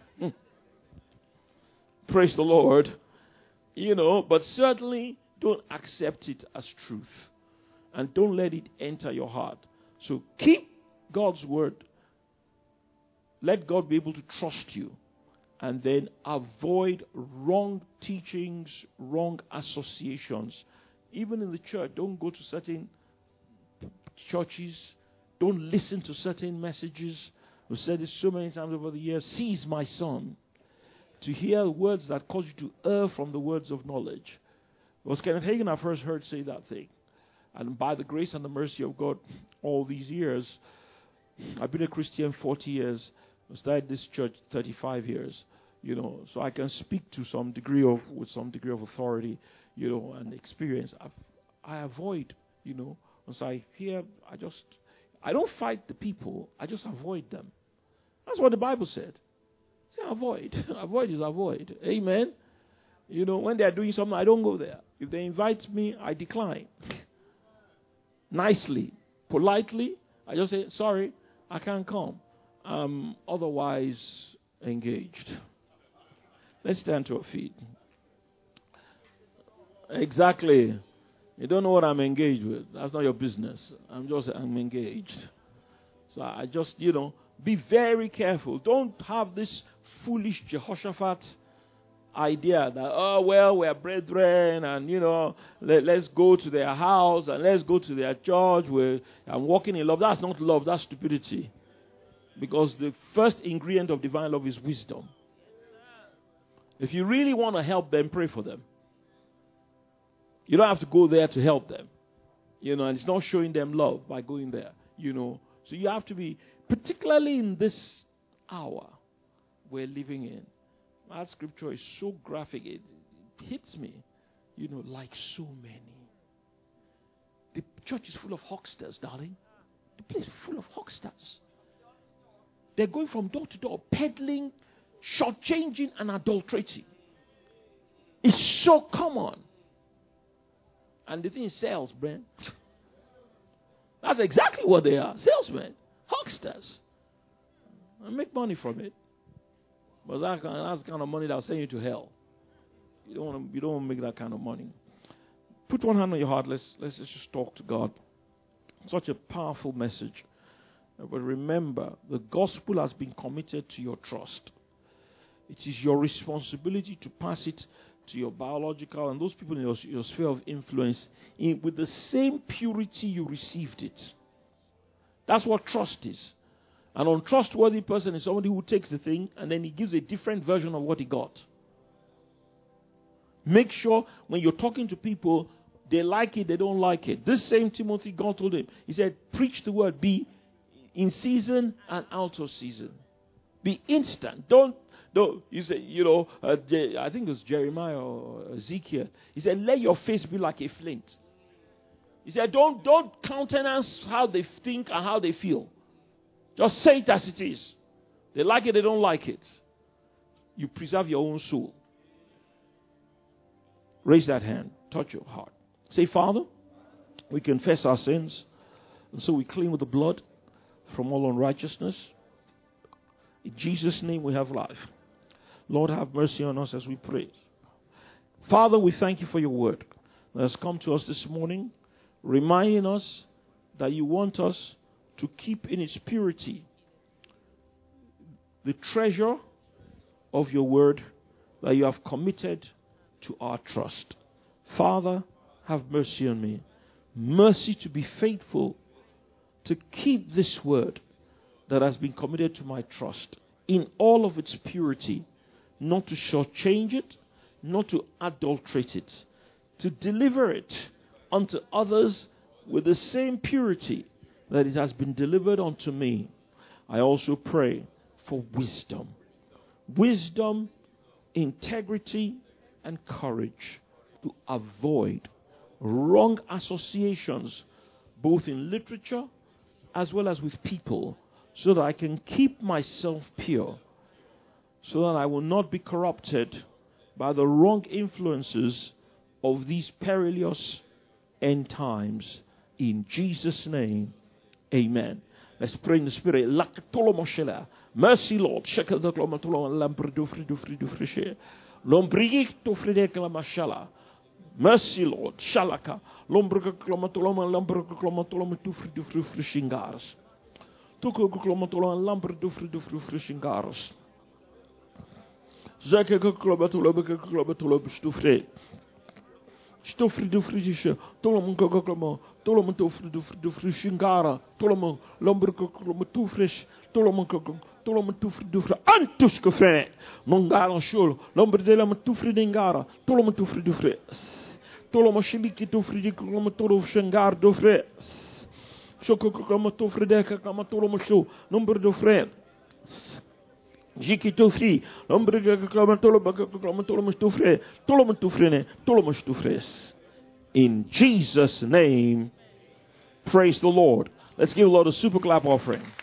Praise the Lord. But certainly don't accept it as truth. And don't let it enter your heart. So keep God's word. Let God be able to trust you. And then avoid wrong teachings, wrong associations. Even in the church, don't go to certain churches. Don't listen to certain messages. We've said this so many times over the years. Cease, my son, to hear words that cause you to err from the words of knowledge. It was Kenneth Hagin I first heard say that thing. And by the grace and the mercy of God, all these years, I've been a Christian 40 years. I started this church 35 years. So I can speak to with some degree of authority, and experience. I avoid, once I hear, I don't fight the people, I just avoid them. That's what the Bible said. Say avoid. Avoid is avoid. Amen. When they are doing something, I don't go there. If they invite me, I decline. Nicely, politely, I just say, sorry, I can't come. Otherwise engaged. Let's stand to our feet. Exactly. You don't know what I'm engaged with. That's not your business. I'm engaged. So I just, be very careful. Don't have this foolish Jehoshaphat idea that, we're brethren and, let's go to their house and let's go to their church where I'm walking in love. That's not love. That's stupidity. Because the first ingredient of divine love is wisdom. If you really want to help them, pray for them. You don't have to go there to help them. And it's not showing them love by going there. So you have to be, particularly in this hour we're living in. That scripture is so graphic. It hits me, like so many. The church is full of hucksters, darling. The place is full of hucksters. They're going from door to door, peddling, shortchanging, and adulterating. It's so common. And the thing is salesmen. That's exactly what they are. Salesmen. Hucksters. And make money from it. But that's the kind of money that will send you to hell. You don't want to make that kind of money. Put one hand on your heart. Let's just talk to God. Such a powerful message. But remember, the gospel has been committed to your trust. It is your responsibility to pass it to your biological and those people in your sphere of influence with the same purity you received it. That's what trust is. An untrustworthy person is somebody who takes the thing and then he gives a different version of what he got. Make sure when you're talking to people, they like it, they don't like it. This same Timothy, God told him, he said, preach the word, be in season and out of season. Be instant. Don't you say, I think it was Jeremiah or Ezekiel. He said, let your face be like a flint. He said, don't countenance how they think and how they feel. Just say it as it is. They like it, they don't like it. You preserve your own soul. Raise that hand. Touch your heart. Say, Father, we confess our sins. And so we clean with the blood from all unrighteousness. In Jesus' name we have life. Lord, have mercy on us as we pray. Father, we thank you for your word that has come to us this morning, reminding us that you want us to keep in its purity the treasure of your word that you have committed to our trust. Father, have mercy on me. Mercy to be faithful, to keep this word that has been committed to my trust in all of its purity, not to shortchange it, not to adulterate it, to deliver it unto others with the same purity that it has been delivered unto me. I also pray for wisdom. Wisdom, integrity, and courage to avoid wrong associations, both in literature as well as with people, so that I can keep myself pure, so that I will not be corrupted by the wrong influences of these perilous end times. In Jesus' name, amen. Let's pray in the Spirit. Mercy, Lord. Mercy, Lord. Shalaka. Lombrika klomatoloma, lambrika klomatoloma, tufri dufru frishingaris. Tuko klomatoloma, lambrika dufru frishingaris. Zeke klomatoloma, klomatoloma, stufre. Stufri dufri dishe. Tolom klomatoloma, tolom dufri shingara. Tolom lambrika klomatufrish. Tolom tufri antuskefre. Mongara shul. Lambrdela tufri dingara. Tolom tufri dufri. Toloma shibiki tufri klomatolom shingar dufre. Shoko klomatufri deka klomatolom shu. Number dufre. Jiki tufri. Number klomatolom stufre. Tolom tufrene. Tolom stufres. In Jesus' name, praise the Lord. Let's give the Lord a super clap offering.